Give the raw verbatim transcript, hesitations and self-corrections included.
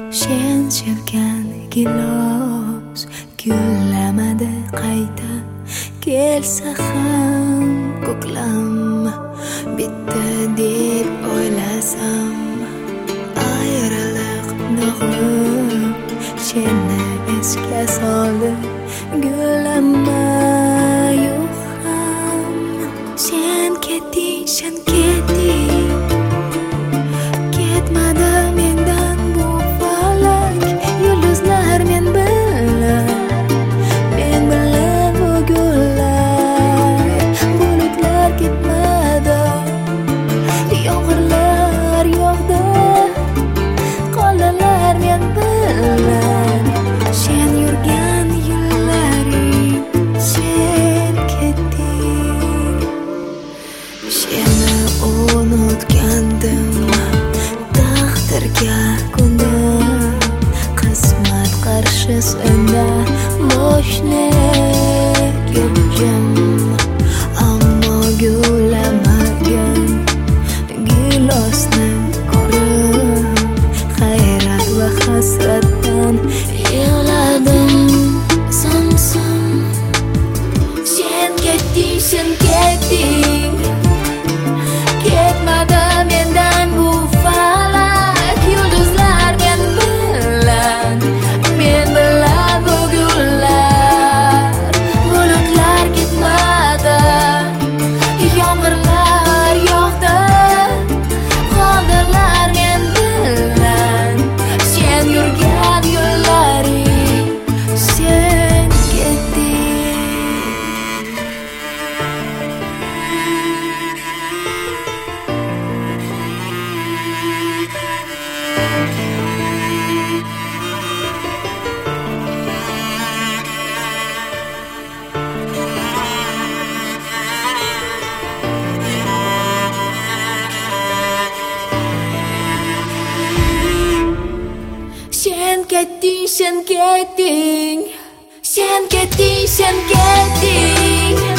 Sen sevgan gilos gullamadi qayta kelsa ham ko'klam bitta deb o'ylasam ayriliq dog'i seni esga soldi gullama yo'q ham sen ketding sen ketding ketmadi mendan bu falak yulduzlar men bilan men bilan bu gullar bulutlar ketmadi yomg'irlar yog'di qoldilar men bilan sen yurgan yo'llaring sen ketding seni unutgandim taqdirga ko'nib qismat qarshisida bo'shlik yurgim ammo gullamagan gilosni ko'rib hayrat va hasratdan yig'ladim samsam sen ketding sen ketding ketmadi mendan bu falak yulduzlar men bilan men bilan bu gullar bulutlar ketmadi yomg'irlar yog'di qoldilar men bilan sen yurgan yo'llaring sen ketding sen ketding sen ketding sen ketding sen ketding